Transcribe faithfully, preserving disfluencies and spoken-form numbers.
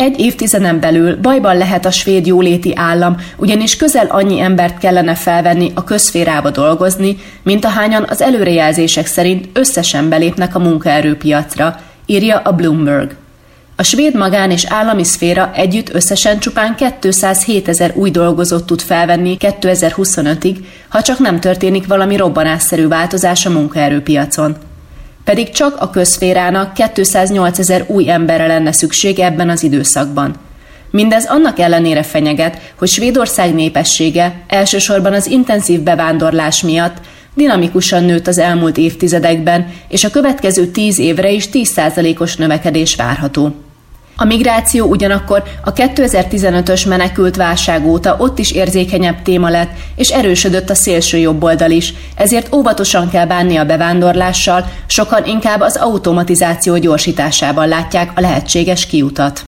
Egy évtizeden belül bajban lehet a svéd jóléti állam, ugyanis közel annyi embert kellene felvenni a közszférába dolgozni, mint ahányan az előrejelzések szerint összesen belépnek a munkaerőpiacra, írja a Bloomberg. A svéd magán- és állami szféra együtt összesen csupán kétszázhétezer új dolgozót tud felvenni kétezer-huszonötig, ha csak nem történik valami robbanásszerű változás a munkaerőpiacon. Pedig csak a közszférának kétszáznyolcezer új emberre lenne szükség ebben az időszakban. Mindez annak ellenére fenyeget, hogy Svédország népessége elsősorban az intenzív bevándorlás miatt dinamikusan nőtt az elmúlt évtizedekben, és a következő tíz évre is tíz százalékos növekedés várható. A migráció ugyanakkor a kétezer-tizenötös menekült válság óta ott is érzékenyebb téma lett, és erősödött a szélső jobboldal is, ezért óvatosan kell bánni a bevándorlással, sokan inkább az automatizáció gyorsításában látják a lehetséges kiutat.